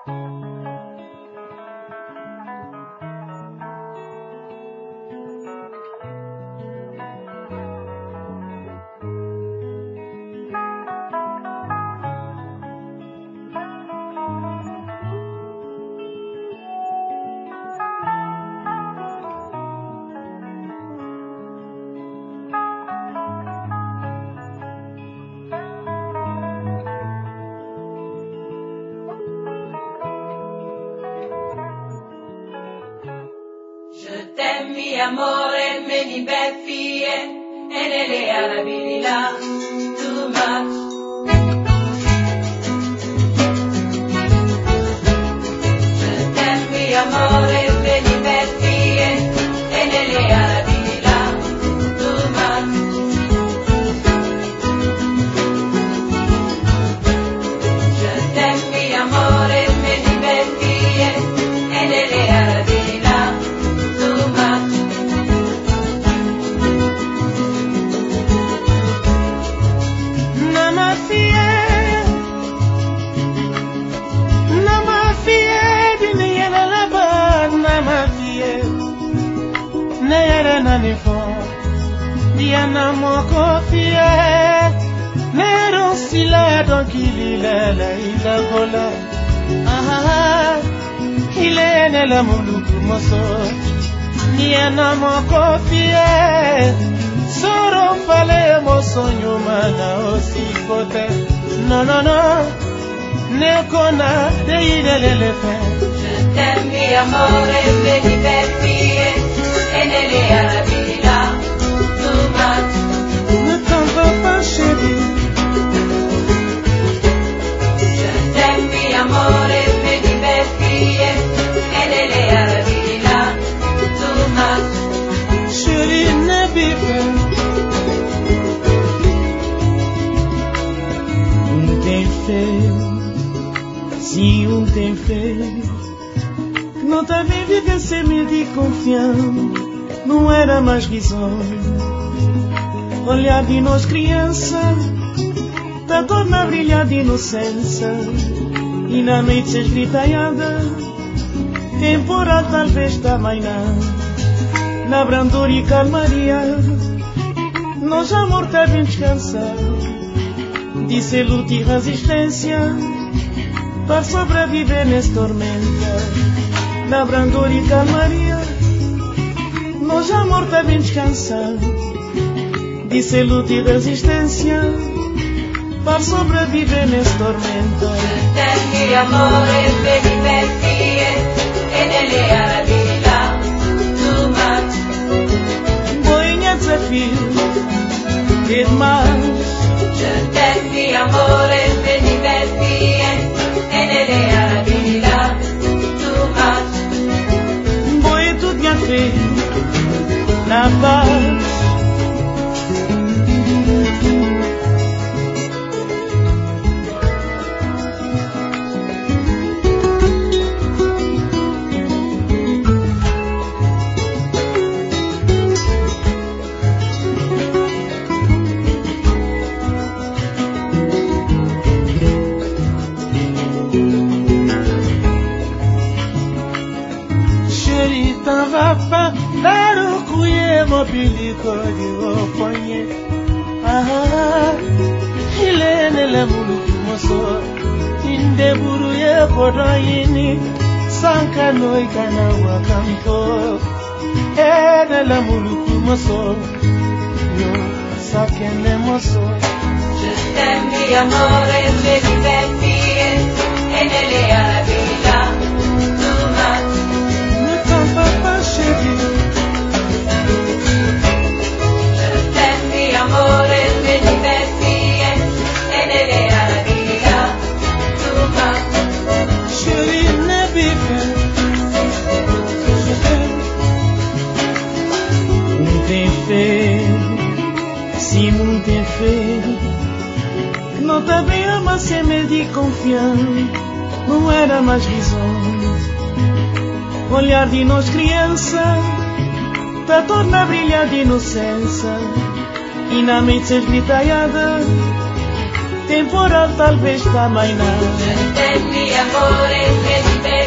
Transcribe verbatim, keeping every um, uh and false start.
Mi amore, me li beffi e nelle arabi là, too much. Je t'aime, mi amore, me li beffi e nelle arabi là, too much. Je t'aime, mi amore, me li beffi e nelle arabi là, too much. Diana moko fie Nero sila donc il est là il a vola Ah il est né la muluku moso Diana moko fie Soro fale moso nyumana osi kote No no no Ne kona de ilele fe Je t'aime mi amore me diverti e nelle arabi là too much. Ne t'en vas pas chérie. Je t'aime mi amore me diverti e nelle arabi là too much. Chérie ne vive. Um tem fé, se um tem fé. Não tá bem viver sem me de confiança. Não era mais risonho. Olhar de nós criança, da torna a brilhar de inocência. E na noite esgritaiada, temporal talvez também não. Na brandura e calmaria, nós amor tá bem descansado. Disse luta e resistência, para sobreviver nesse tormenta. Na brandura e calmaria, nós amor tá bem descansado. Disse luta e resistência, para sobreviver nesse tormento. Je t'aime mi amore me diverti e nelle arabi là too much. Boinha desafio, demais. Je t'aime mi amore me diverti e nelle arabi là too much. Boi tudo minha fé, na paz. Mobilico de oponye Ah, il est né le muluku moso Inde buru ye kodoyini Sanka no ikana wakamto Ede le muluku moso Yo sakene moso Je t'aime mi amore me diverti e nelle arabi là too much. Ne t'en vas pas chérie. Amore me diverti e nelle arabi là too much. Chérie ne vive. Não tem fé, se não tem fé. Não tá bem ama sem me de confiar. Não era mais visões. Olhar de nós criança, tá torna a brilhar de inocência. E na mente esgritaiada, temporal talvez também não. Je t'aime, mi amore, me